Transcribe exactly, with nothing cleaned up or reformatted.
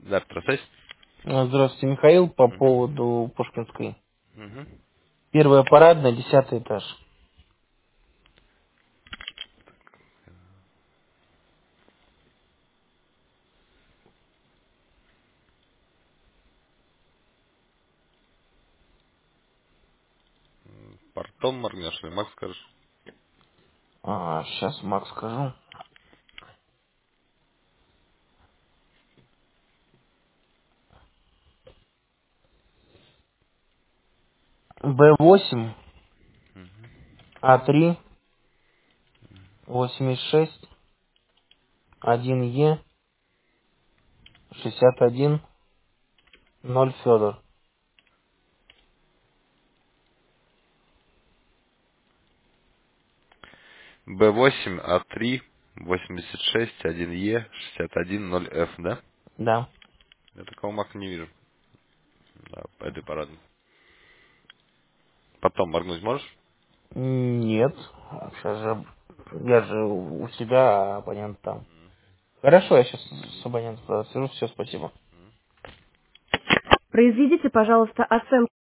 Да, процесс. А, Здравствуйте, Михаил, по Угу. поводу Пушкинской. Угу. Первая парадная, десятый этаж. Портом моргнешь, или Макс скажешь? А, сейчас, Макс, скажу. Б восемь, А три, восемьдесят шесть, один Е, шестьдесят один, ноль Федор. Б восемь, А три, восемьдесят шесть, один Е, шестьдесят один, ноль Ф, да? Да. Я такого Мака не вижу. Да, по этой парадной. Потом моргнуть можешь? Нет. Сейчас же, я же у себя, а абонент там. Хорошо, я сейчас с абонентом свяжусь. Все, спасибо. Произведите, пожалуйста, оценку.